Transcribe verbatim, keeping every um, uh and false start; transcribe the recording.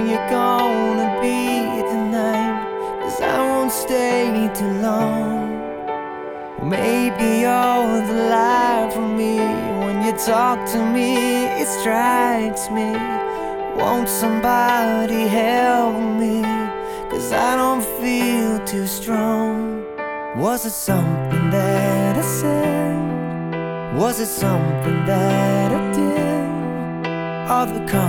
you're gonna be tonight, 'cause I won't stay too long. Maybe you're the light for me. When you talk to me, it strikes me. Won't somebody help me, 'cause I don't feel too strong. Was it something that I said? Was it something that I did? Or the